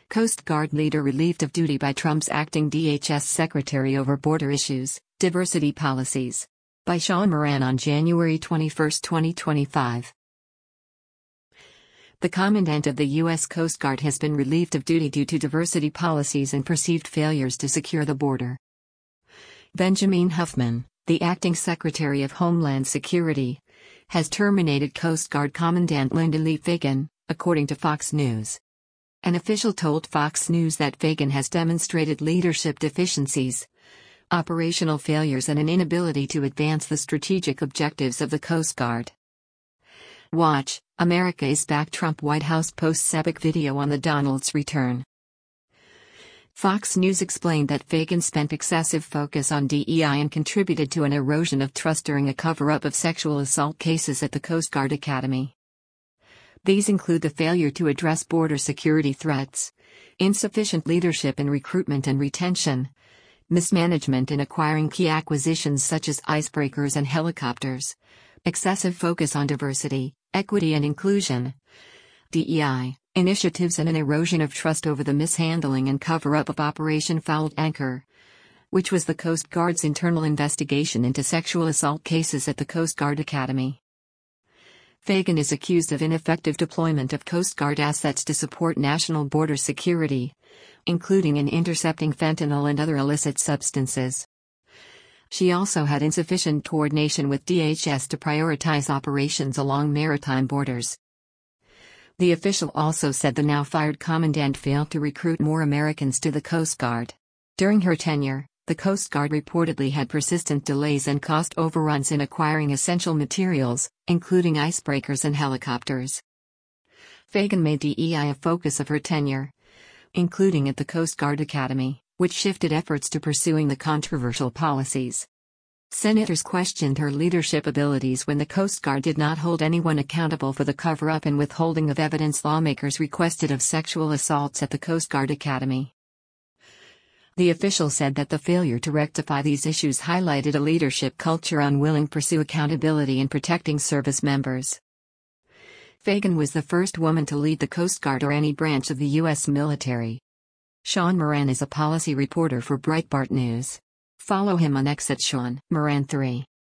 Coast Guard leader relieved of duty by Trump's acting DHS secretary over border issues, diversity policies. By Sean Moran on January 21, 2025. The Commandant of the U.S. Coast Guard has been relieved of duty due to diversity policies and perceived failures to secure the border. Benjamin Huffman, the acting Secretary of Homeland Security, has terminated Coast Guard Commandant Linda Lee Fagan, according to Fox News. An official told Fox News that Fagan has demonstrated leadership deficiencies, operational failures and an inability to advance the strategic objectives of the Coast Guard. Watch, America is Back. Trump White House posts epic video on the Donald's return. Fox News explained that Fagan spent excessive focus on DEI and contributed to an erosion of trust during a cover-up of sexual assault cases at the Coast Guard Academy. These include the failure to address border security threats, insufficient leadership in recruitment and retention, mismanagement in acquiring key acquisitions such as icebreakers and helicopters, excessive focus on diversity, equity and inclusion, DEI, initiatives and an erosion of trust over the mishandling and cover-up of Operation Fouled Anchor, which was the Coast Guard's internal investigation into sexual assault cases at the Coast Guard Academy. Fagan is accused of ineffective deployment of Coast Guard assets to support national border security, including in intercepting fentanyl and other illicit substances. She also had insufficient coordination with DHS to prioritize operations along maritime borders. The official also said the now-fired commandant failed to recruit more Americans to the Coast Guard. During her tenure, the Coast Guard reportedly had persistent delays and cost overruns in acquiring essential materials, including icebreakers and helicopters. Fagan made DEI a focus of her tenure, including at the Coast Guard Academy, which shifted efforts to pursuing the controversial policies. Senators questioned her leadership abilities when the Coast Guard did not hold anyone accountable for the cover-up and withholding of evidence lawmakers requested of sexual assaults at the Coast Guard Academy. The official said that the failure to rectify these issues highlighted a leadership culture unwilling to pursue accountability in protecting service members. Fagan was the first woman to lead the Coast Guard or any branch of the U.S. military. Sean Moran is a policy reporter for Breitbart News. Follow him on X at Sean Moran 3.